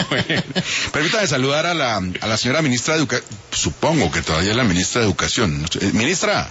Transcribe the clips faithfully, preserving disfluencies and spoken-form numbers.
Bueno, permítame saludar a la, a la señora ministra de Educación, supongo que todavía es la ministra de Educación. Ministra.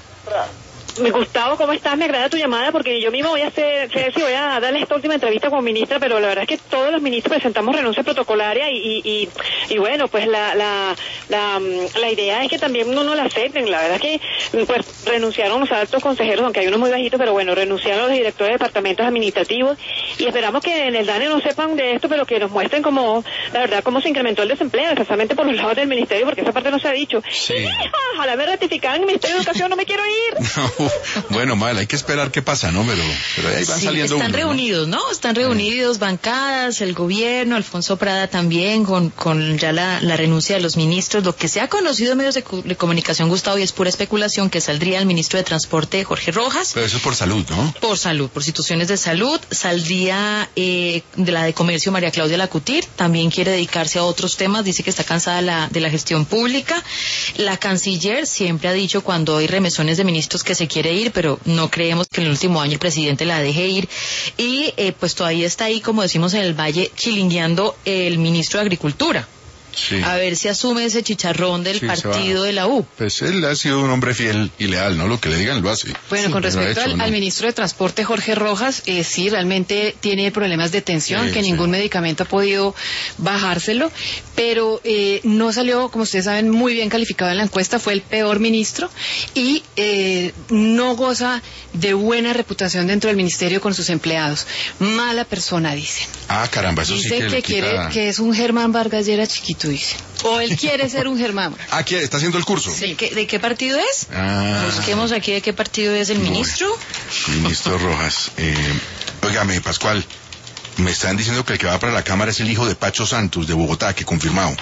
Gustavo, ¿cómo estás? Me agrada tu llamada porque yo mismo voy a hacer, sé si voy a darle esta última entrevista como ministra, pero la verdad es que todos los ministros presentamos renuncia protocolaria y, y, y, y bueno, pues la, la, la, la idea es que también no nos la acepten. La verdad es que pues renunciaron los altos consejeros, aunque hay unos muy bajitos, pero bueno, renunciaron los directores de departamentos administrativos y esperamos que en el D A N E no sepan de esto, pero que nos muestren cómo, la verdad, cómo se incrementó el desempleo, especialmente por los lados del ministerio, porque esa parte no se ha dicho. Sí. Ojalá me ratificaran en el Ministerio de Educación, no me quiero ir. No. Bueno, mal, hay que esperar qué pasa, ¿no? Pero, pero ahí van sí, saliendo están unos, reunidos, ¿no? ¿no? Están reunidos bancadas, el gobierno, Alfonso Prada también, con, con ya la, la renuncia de los ministros. Lo que se ha conocido en medios de, de comunicación, Gustavo, y es pura especulación, que saldría el ministro de Transporte, Jorge Rojas. Pero eso es por salud, ¿no? Por salud, por instituciones de salud. Saldría eh, de la de Comercio, María Claudia Lacutir, también quiere dedicarse a otros temas, dice que está cansada la, de la gestión pública. La canciller siempre ha dicho cuando hay remesones de ministros que se quiere ir, pero no creemos que en el último año el presidente la deje ir. Y eh, pues todavía está ahí, como decimos en el Valle, chilingueando el ministro de Agricultura. Sí. A ver si asume ese chicharrón del sí, partido de la U. Pues él ha sido un hombre fiel y leal, ¿no? Lo que le digan lo hace. Bueno, sí, con respecto hecho, al, ¿no? al ministro de Transporte, Jorge Rojas, eh, sí, realmente tiene problemas de tensión, sí, que sí. ningún medicamento ha podido bajárselo, pero eh, no salió, como ustedes saben, muy bien calificado en la encuesta, fue el peor ministro y eh, no goza de buena reputación dentro del ministerio con sus empleados. Mala persona, dicen. Ah, caramba, eso dice sí que que le quiere, quita... que es un Germán Vargas Llera chiquito, dice. O él quiere ser un Germán. Ah, ¿quiere? ¿Está haciendo el curso? Sí. ¿De qué, de qué partido es? Ah. Busquemos aquí de qué partido es el ministro. Ministro Rojas. Eh, óigame, Pascual, me están diciendo que el que va para la Cámara es el hijo de Pacho Santos, de Bogotá, que confirmado.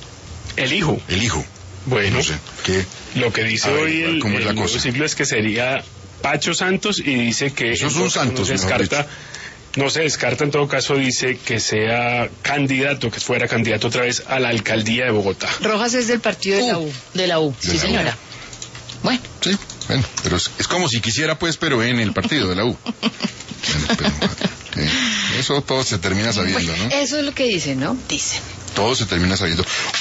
¿El hijo? El hijo. Bueno, no sé, ¿qué? Lo que dice ver, hoy el, ¿cómo es la el cosa? ciclo es que sería Pacho Santos y dice que... Eso es un Santos, no se descarta, no se descarta, en todo caso dice que sea candidato, que fuera candidato otra vez a la alcaldía de Bogotá. Rojas es del partido de U, la U. De la U, de sí la señora. U. Bueno. Sí, bueno, pero es, es como si quisiera pues, pero en el partido de la U. Bueno, pero, eh, eso todo se termina sabiendo, ¿no? Eso es lo que dicen, ¿no? Dicen. Todo se termina sabiendo.